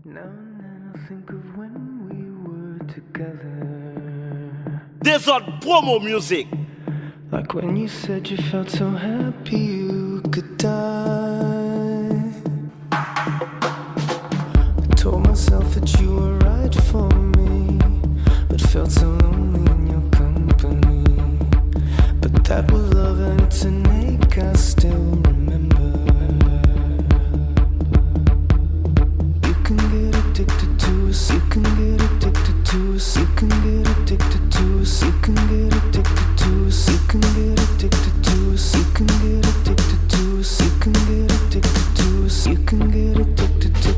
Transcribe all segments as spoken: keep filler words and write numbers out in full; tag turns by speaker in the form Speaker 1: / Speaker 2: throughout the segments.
Speaker 1: Now and then I think of when we were together.
Speaker 2: Desert promo music.
Speaker 1: Like when you said you felt so happy you could die. I told myself that you were right for me, but felt so lonely in your company. But that was love and it's an ache I still remember. You can get addicted to us, you can get addicted to us, you can get addicted to us, you can get addicted to us, you can get addicted to us, you can get addicted to us, you can get addicted to us, you can get addicted to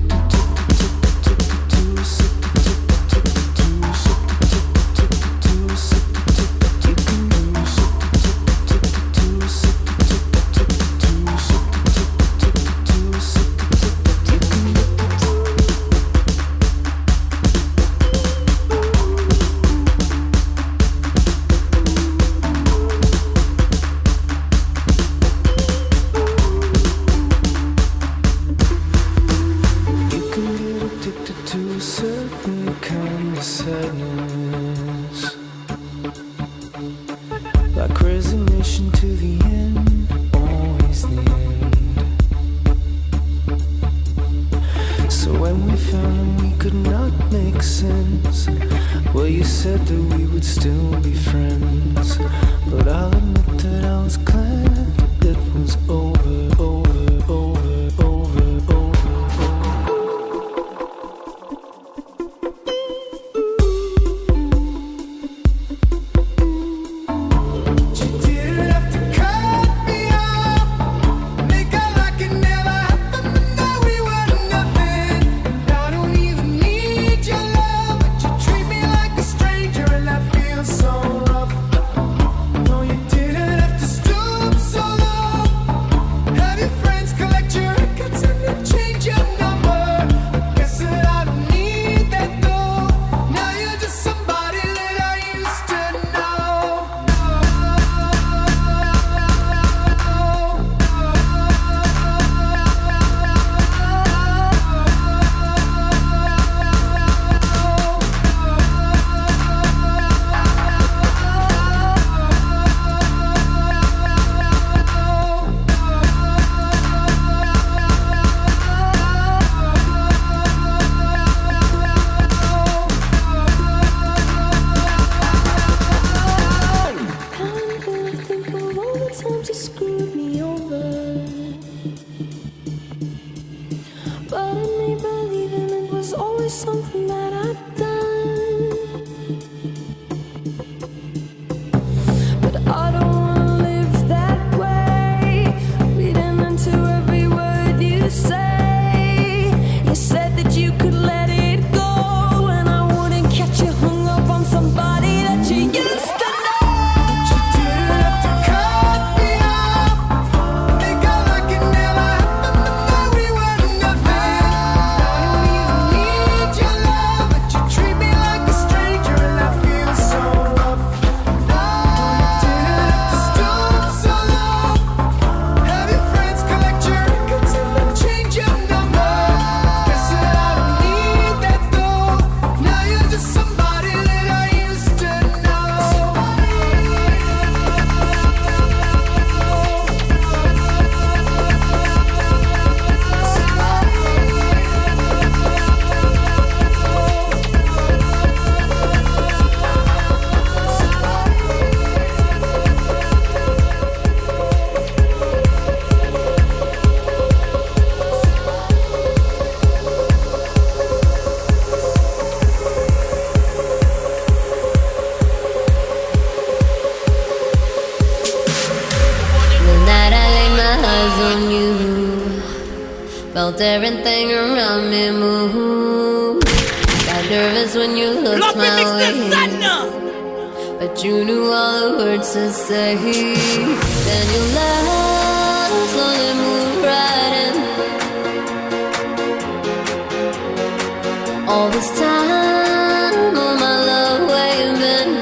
Speaker 1: sadness, like resignation to the end, always the end. So when we found them we could not make sense. Well, you said that we would still be friends, but I'll admit that I was glad it was over, over, over, over.
Speaker 3: Felt everything around me move. Got nervous when you looked Love my way, but you knew all the words to say. Then you left, slowly moved right in. All this time, oh my love, where you been?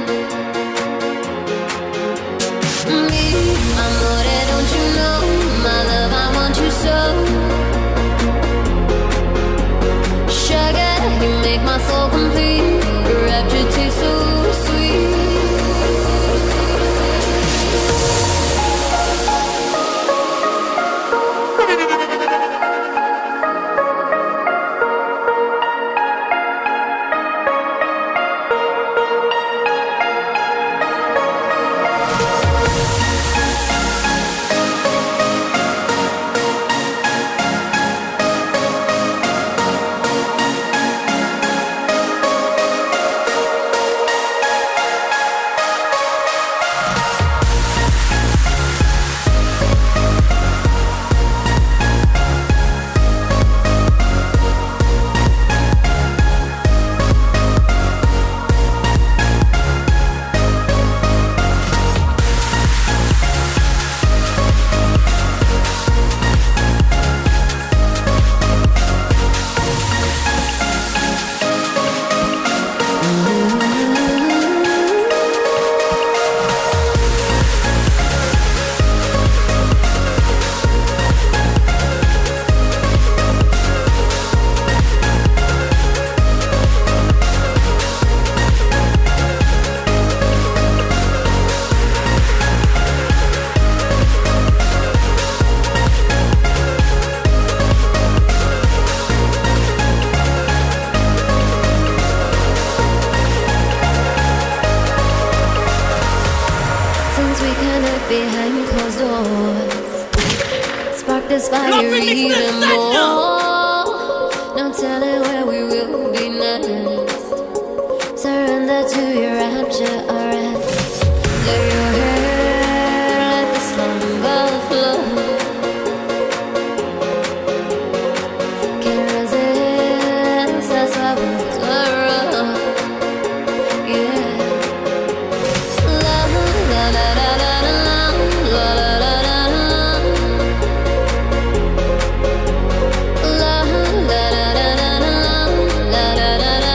Speaker 3: Me, amore, don't you know, my love, I want you so. closed doors. Spark this fire even more. No telling where we will be next. Surrender to your rapture, arrest. Lay your head, let the slumber flow. Can't resist, that's why we're thorough. Yeah. La la la la la la la la la la. La la la la la la la la la.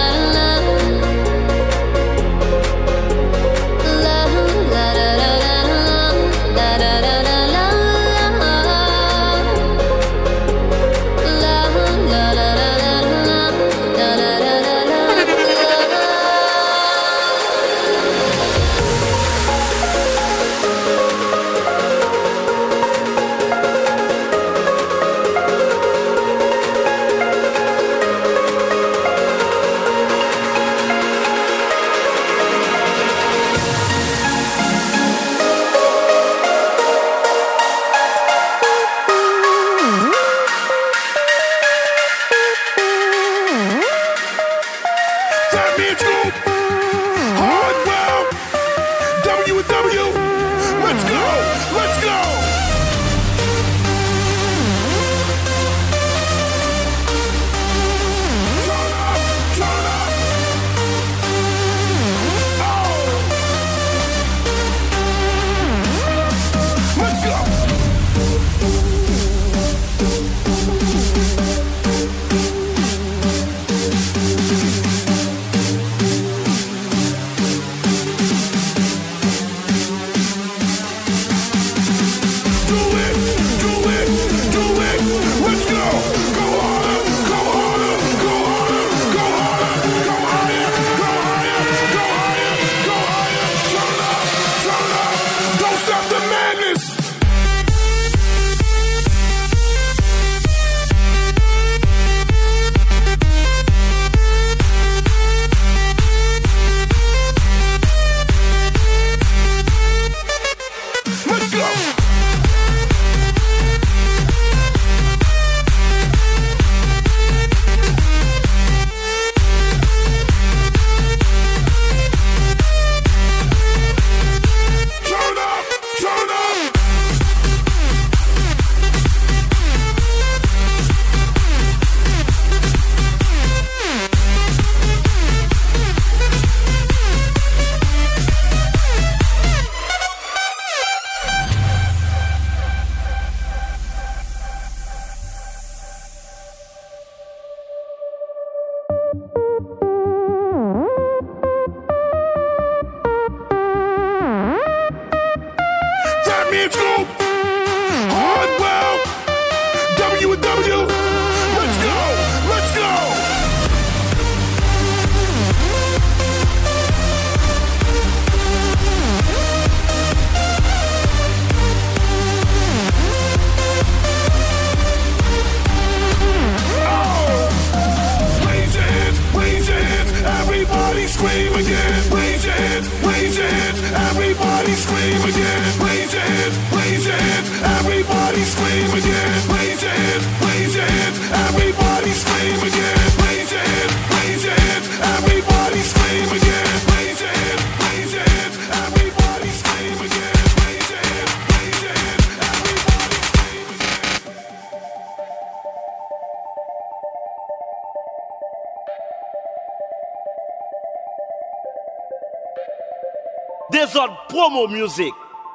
Speaker 2: Desert Promo Music.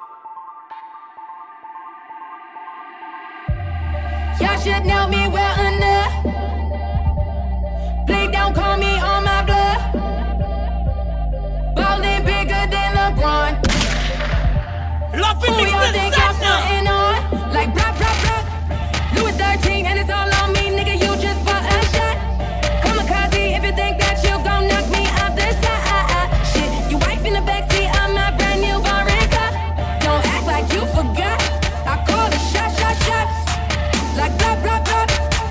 Speaker 4: Y'all should know me well enough. Please don't call me on my bluff. Ballin' bigger than LeBron.
Speaker 2: Love
Speaker 4: Who y'all think y'all frontin' on? Like blah, blah, blah. Louis thirteen and it's all on me, nigga, you just bought a shot. Kamikaze if you think that you gon' knock me off the side. Shit, you wife in the backseat of my brand new foreign car. Don't act like you forgot. I call the shot, shot, shots. Like blah, blah, blah.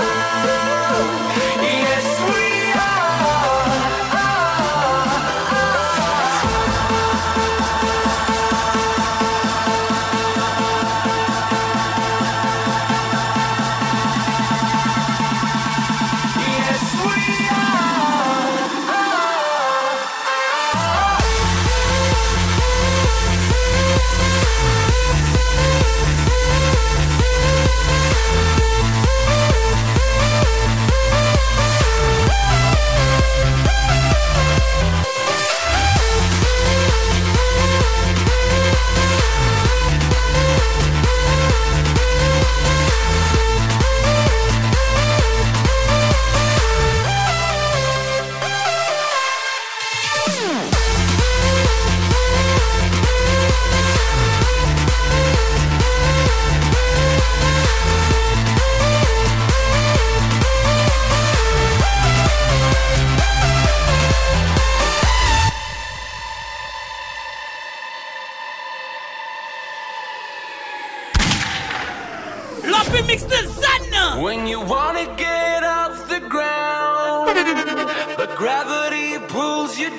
Speaker 5: When you wanna get off the ground, but gravity pulls you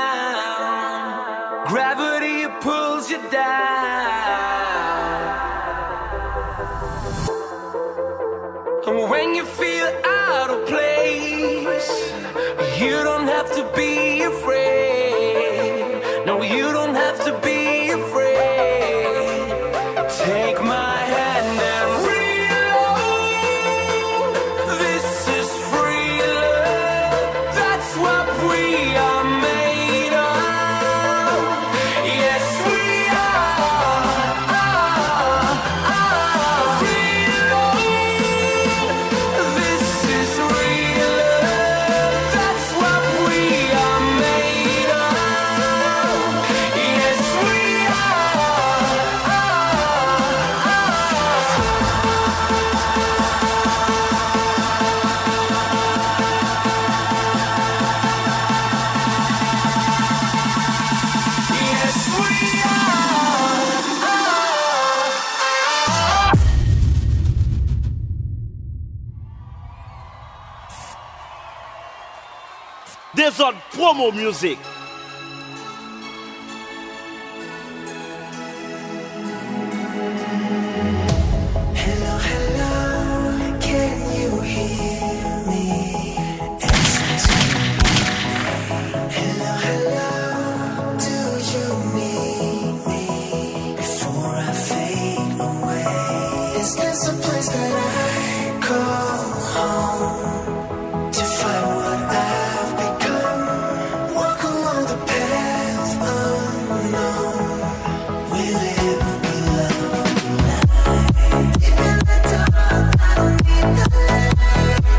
Speaker 5: down. Gravity pulls you down. And when you feel out of place, you don't have to be afraid. No, you don't have to be afraid. Take my hand and reload. This is free love. That's what we are made of. Yes, we are. Reload. This is real love. That's what we are made of. Yes, we
Speaker 2: Desert promo music.
Speaker 1: Hello, hello, can you hear me? Hello, hello, do you need me? Before I fade away, is this a place that I call home? To find what I've become, walk along the path unknown. We live, we love, we lie. Deep in the dark, I don't need the light.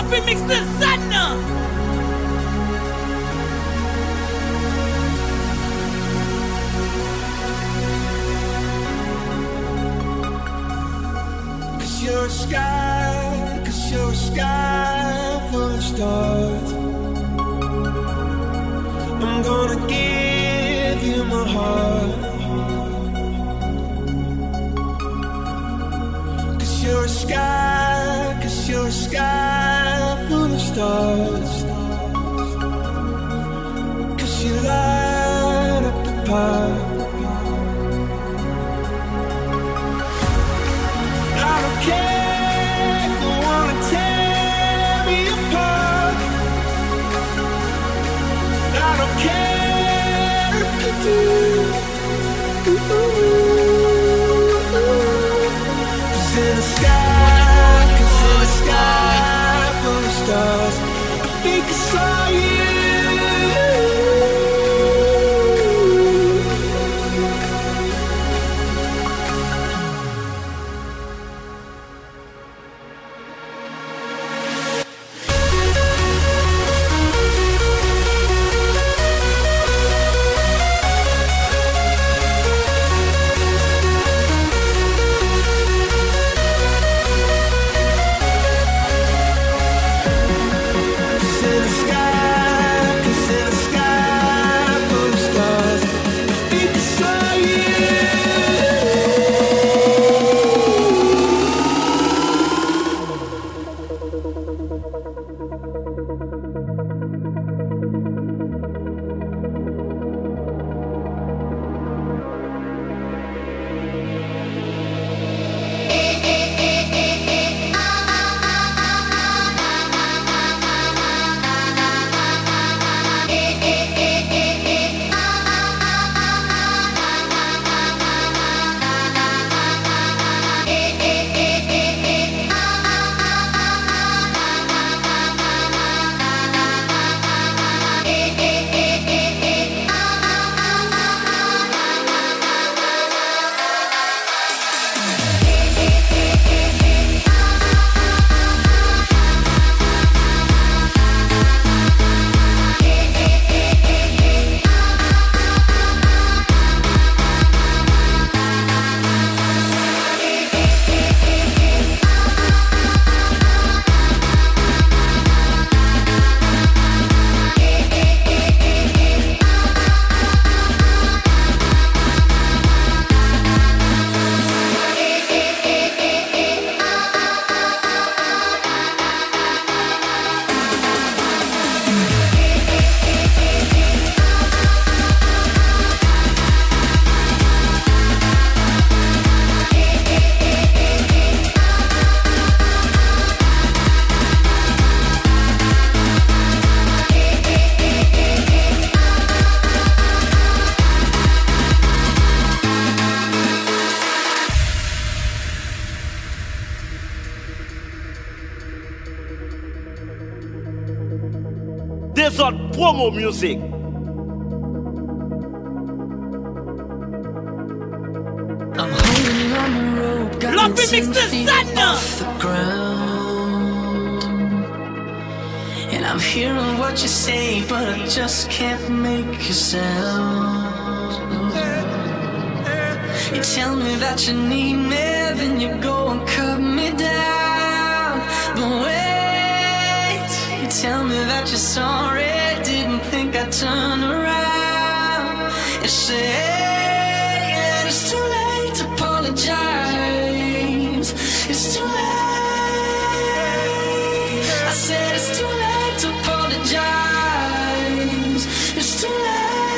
Speaker 2: Love me mix the sun now.
Speaker 1: Cause you're a sky, cause you're a sky full of stars. I'm gonna give you my heart. Cause you're a sky, cause you're a sky full of stars. Cause you light up the path. I don't care if you wanna tear me apart. I don't care if you do. Cause in the sky, cause in the sky full of stars, I think I saw you.
Speaker 2: Desert Promo Music.
Speaker 5: I'm holding on the rope, got
Speaker 2: Love
Speaker 5: it
Speaker 2: me mix
Speaker 5: ten
Speaker 2: the
Speaker 5: feet
Speaker 2: sun
Speaker 5: off the ground. And I'm hearing what you say, but I just can't make a sound. You tell me that you need me, then you go and cut me down. But wait, you tell me that you're sorry, didn't think I'd turn around. You say it's too late to apologize. It's too late. I said it's too late to apologize. It's too late.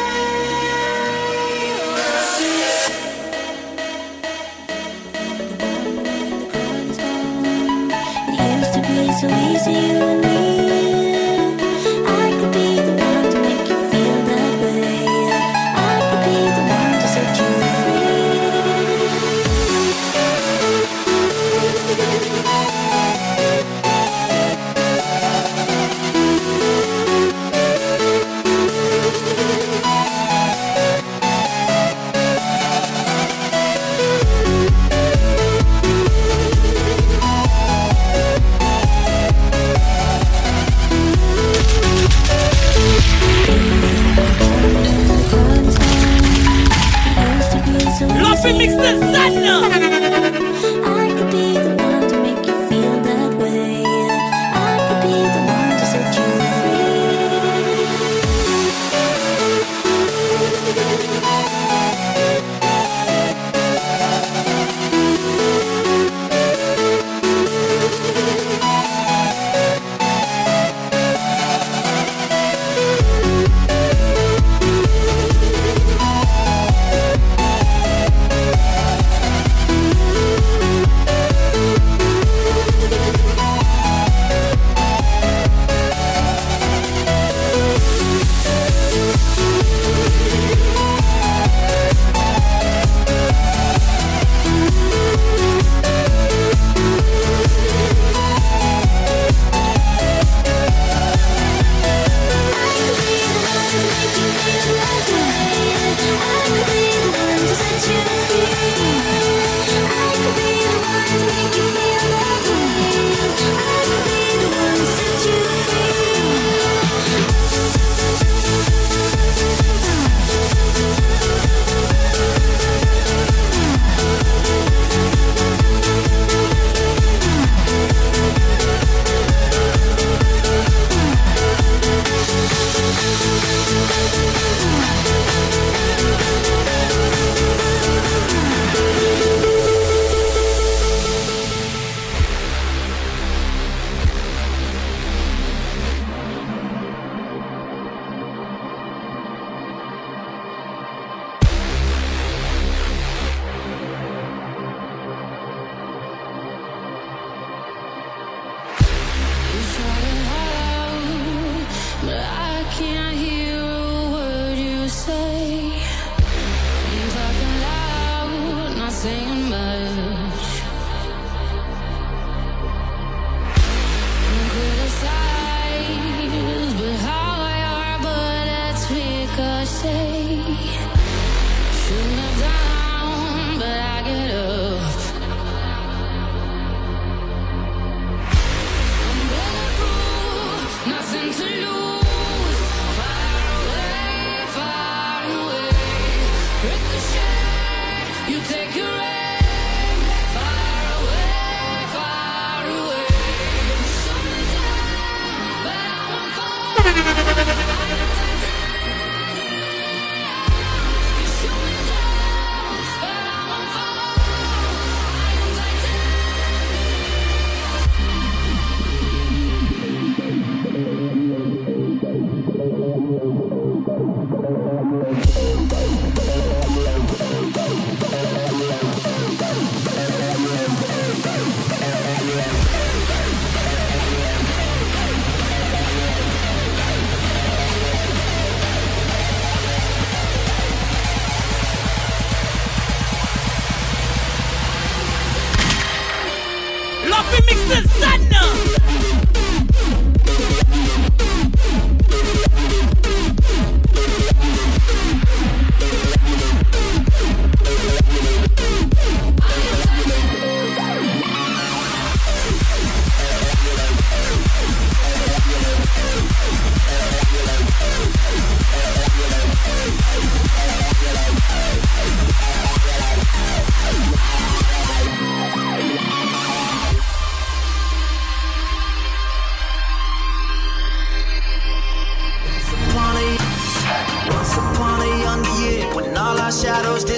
Speaker 6: It used to be so easy, you and me. I could be the one to make you feel that way. I could be the one to set you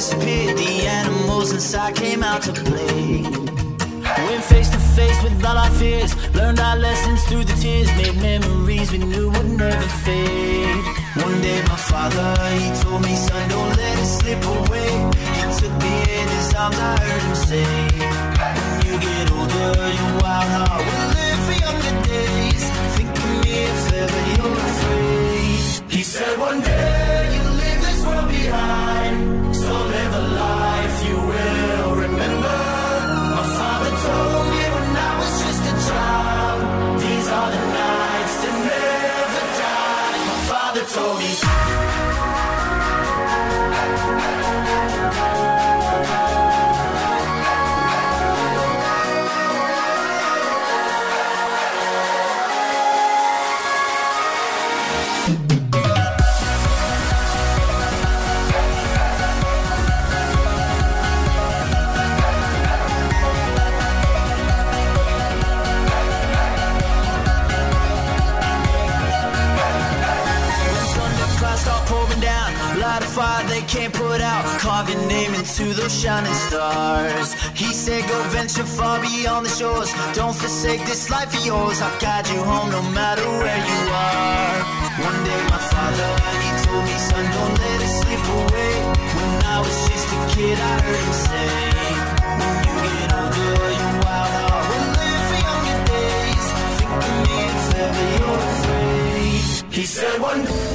Speaker 1: disappeared, the animals inside came out to play. Went face to face with all our fears, learned our lessons through the tears, made memories we knew would never fade. One day my father, he told me, son, don't let it slip away. He took me in his arms, I heard him say, when you get older, your wild heart will live for younger days. Think of me if ever you're afraid. He said one day you'll leave this world behind, so live a life you will remember. My father told me when I was just a child, these are the nights that never die. My father told me. Fire they can't put out, carve your name into those shining stars. He said go venture far beyond the shores, don't forsake this life of yours. I'll guide you home no matter where you are. One day my father, he told me, son, don't let it slip away. When I was just a kid I heard him say, when you get older your wild heart will live for younger days. Think of me if ever you're afraid. He said one day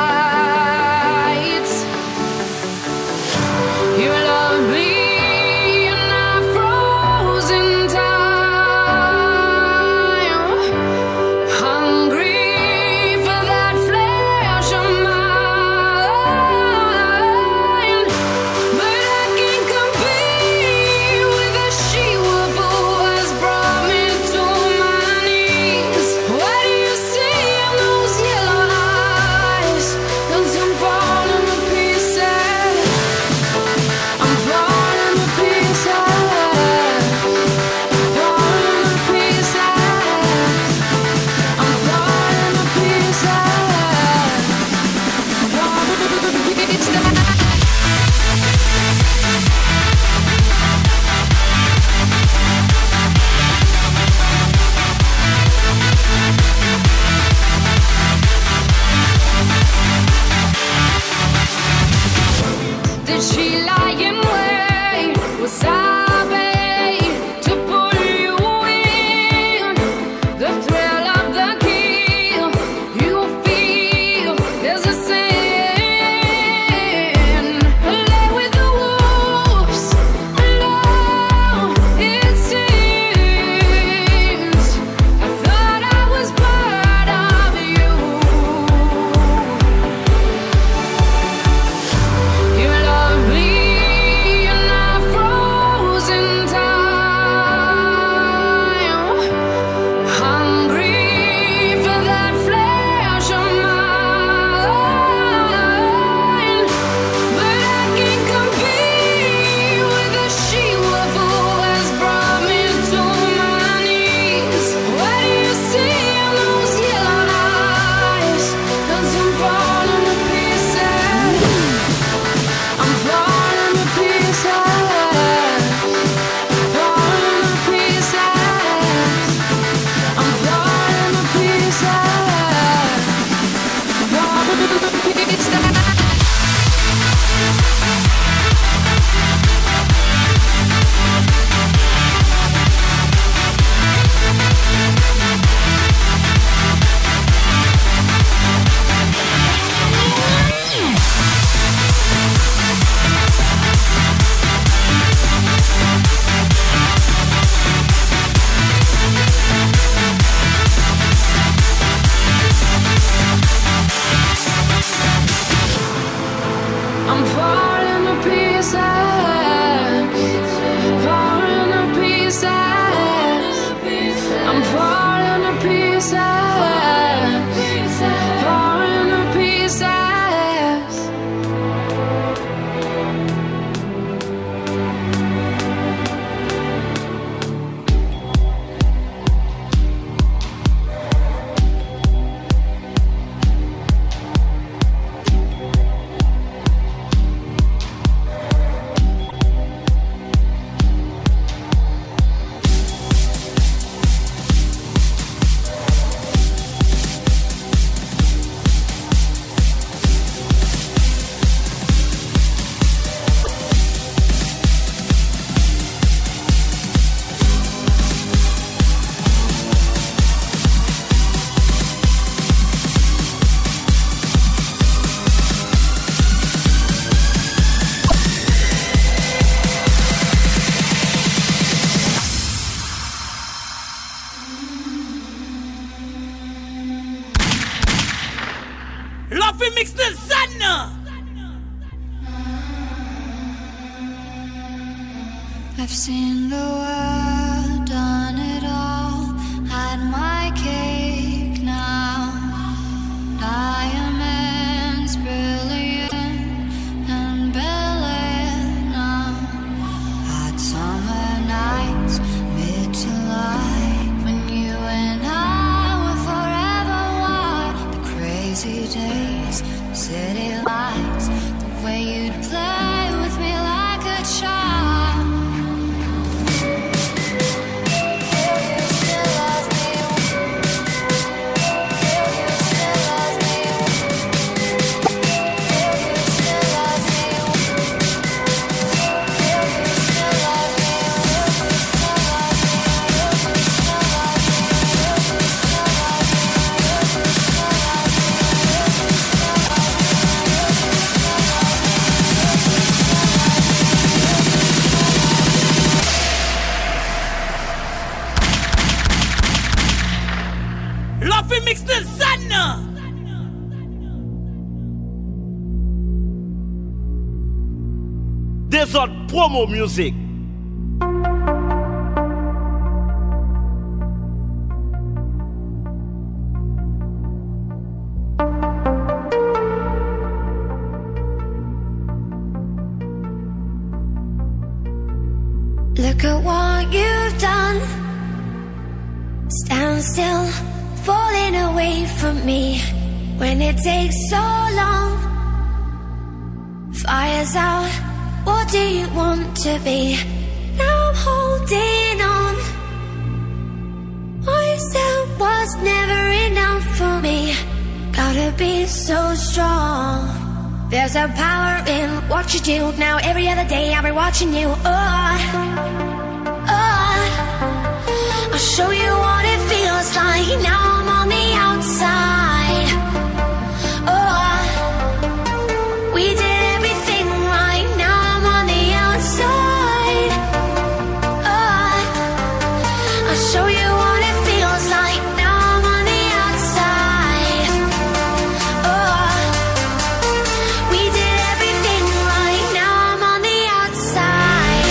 Speaker 4: You love me.
Speaker 2: mix the sun.
Speaker 6: I've seen the world, done it all, had my cake now. Diamonds brilliant and brilliant now. Hot summer nights, mid to light, when you and I were forever wild. The crazy days, city lights, the way you'd play with me like a child.
Speaker 2: Mix the sun. Desert promo music.
Speaker 6: Look at what you've done. Stand still, falling away from me when it takes so long. Fire's out, what do you want to be? Now I'm holding on. What you said was never enough for me. Gotta be so strong. There's a power in what you do. Now every other day I'll be watching you. Oh, oh, I'll show you what it feels like. Now I'm on the outside. Oh, we did everything right. Now I'm on the outside. Oh, I'll show you what it feels like. Now I'm on the outside. Oh, we did everything right. Now I'm on the outside.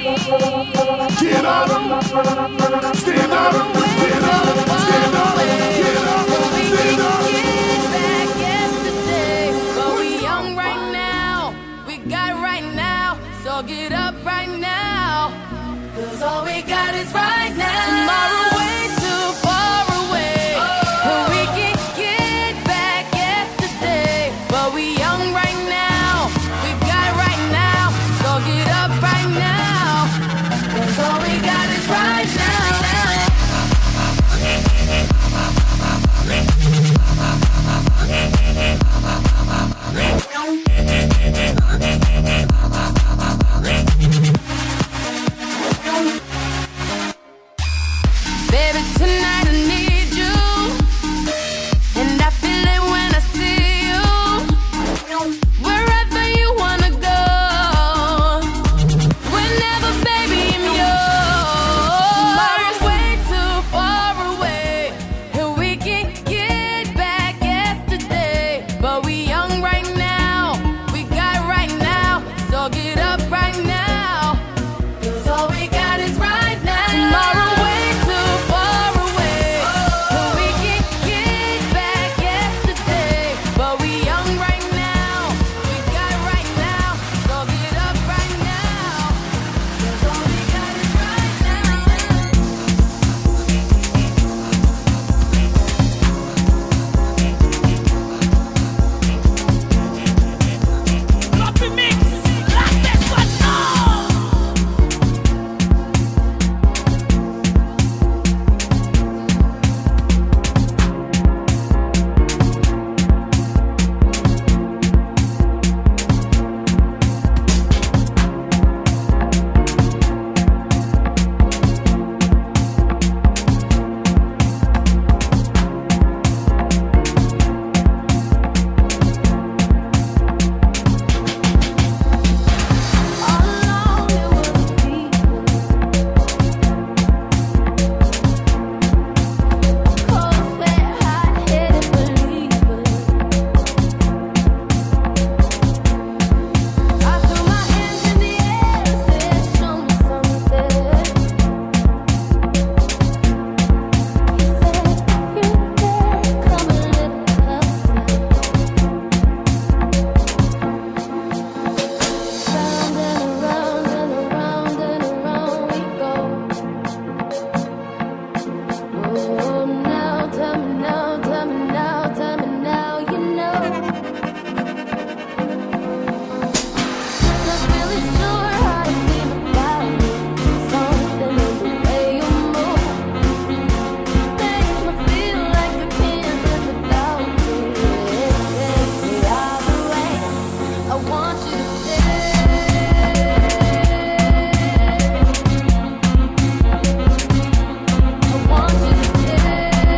Speaker 7: Get up, stand up, get up, stand up, get up, stand up.
Speaker 4: Get back yesterday, but we young right now. We got right now, so get up right now. Cause all we got is right now. Tomorrow way too far away. And we can get back yesterday, but we young right now. We got right now, so get up right now. Cause all we got is right now. Baby, tonight I need you, and I feel it when I see you. Wherever you wanna go, whenever, baby, I'm yours. Tomorrow's way too far away, and we can get back yesterday, but we young right now. We got right now, so get up right now. Cause all we got is right now. Tomorrow way too far away, and we can get back yesterday, but we young right now. We got right now, so get up right now. Cause all we got is right now.
Speaker 2: Floppy mix, like this one now.
Speaker 4: All along it was people, cold sweat, hot-headed believers. I threw my hands in the air and said, show me something. He said, you dare come a little closer. Round and around and around and around we go. Oh, now tell me now, tell me now, tell me now, you know. Not really sure how to feel about it. Something in the way you move makes me feel like I can't live without you. It takes me all the way. I want you to stay. I want you to stay.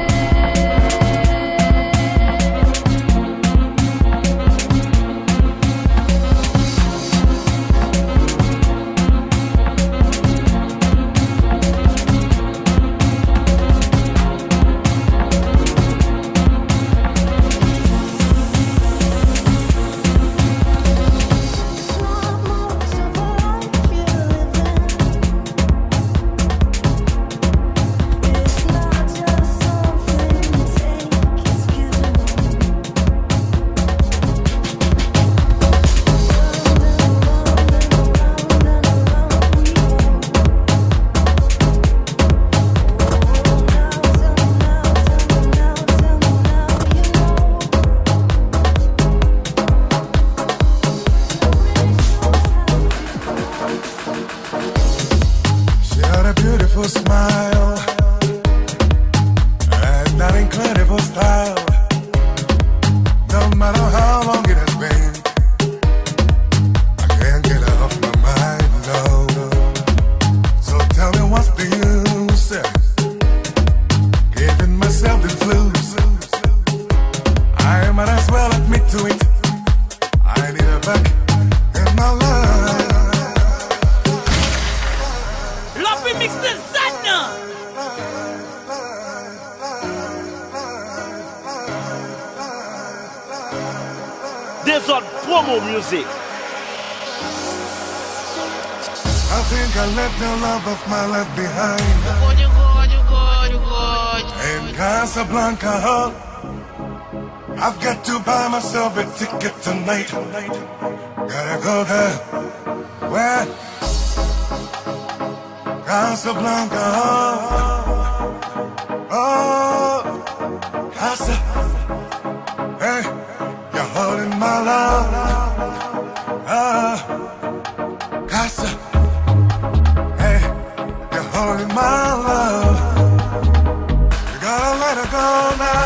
Speaker 7: She had a beautiful smile and that incredible style. No matter how long it has been, I can't get her off my mind, no. So tell me what's the use of giving myself the blues? I might as well admit to it. I need her back in my life.
Speaker 2: Floppy mix the sun now. Desert promo music.
Speaker 7: I think I left the love of my life behind. In Casablanca, I've got to buy myself a ticket tonight. Gotta go there. Where? Casablanca. Oh, Casa. Hey, you're holding my love. Ah, Casa. Hey, you're holding my love. You gotta let her go now.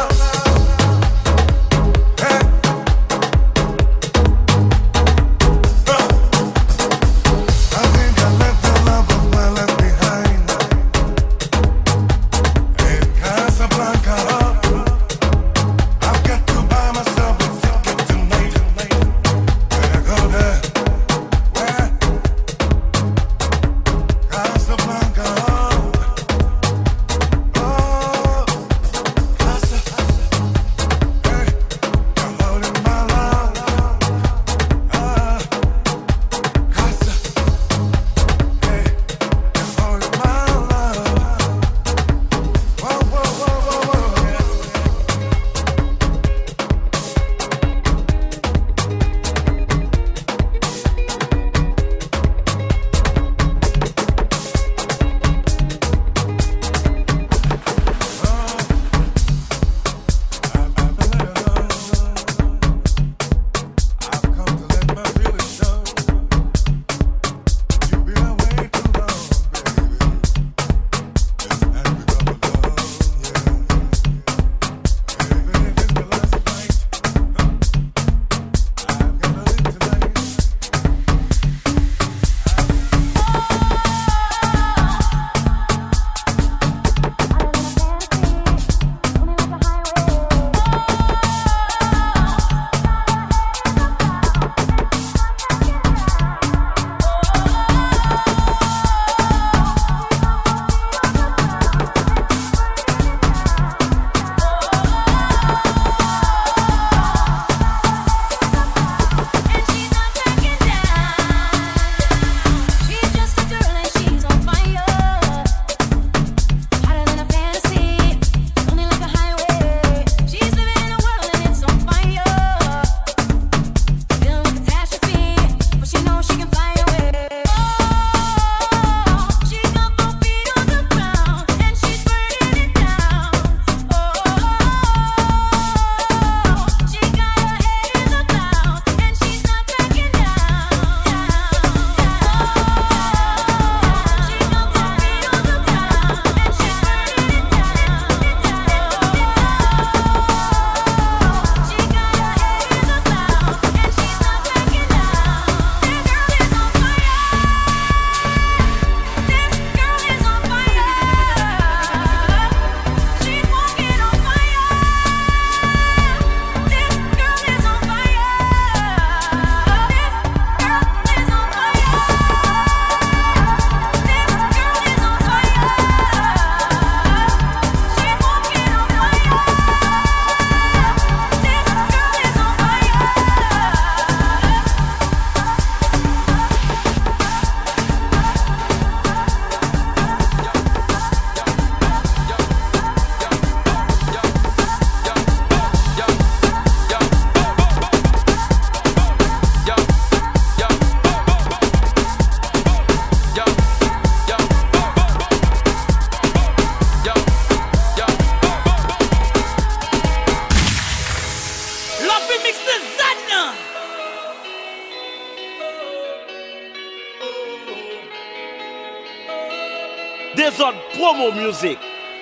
Speaker 8: This on promo music.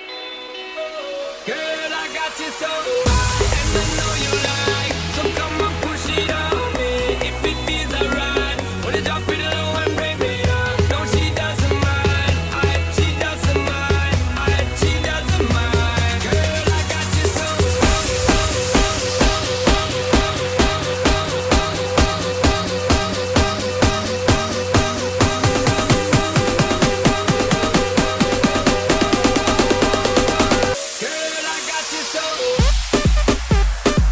Speaker 5: Girl, I got you so high, and I know you like. So come and push it on me if it feels alright. Wanna drop it low and break me up. No, she doesn't mind. I, she doesn't mind. I, she doesn't mind. Girl, I got you so Girl, I got you so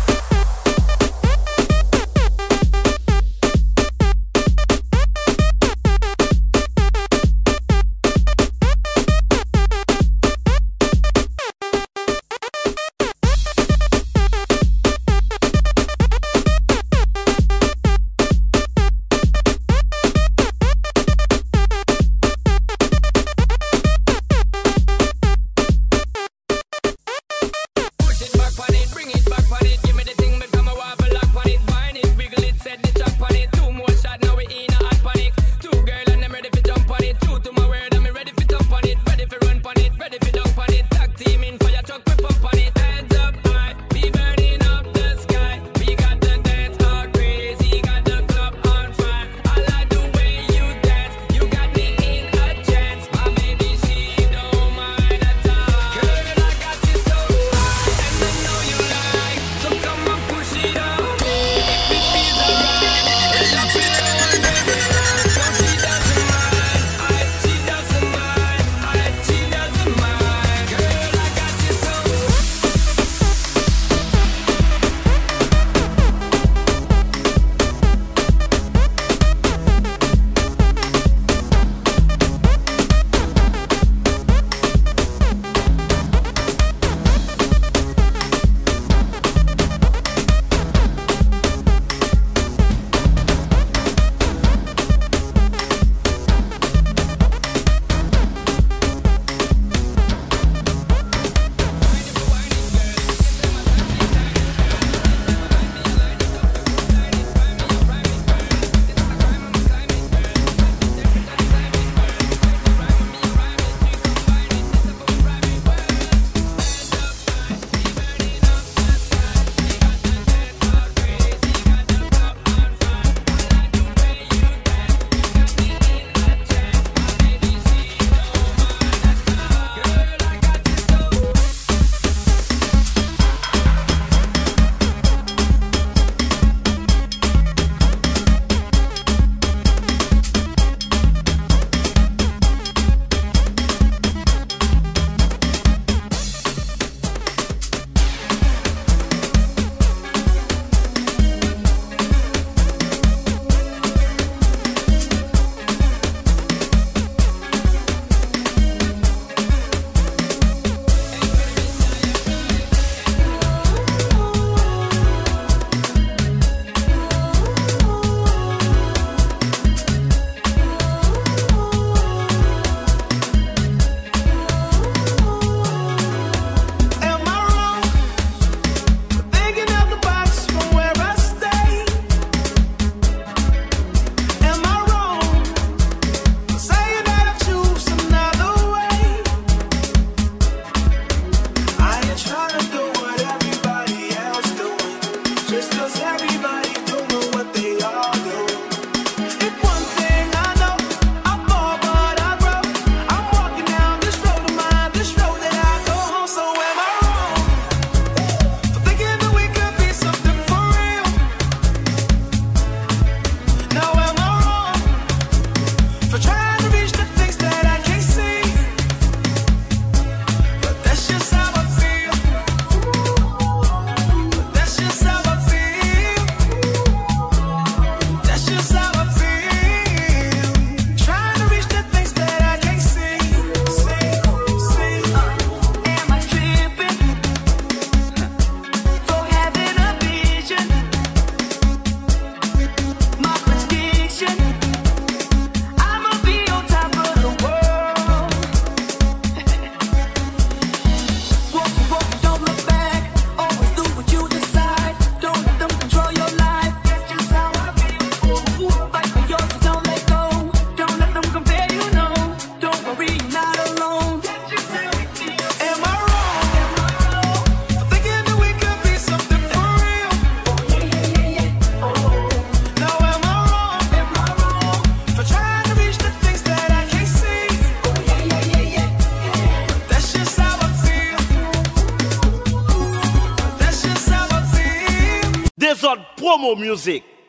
Speaker 8: Zod Promo Music.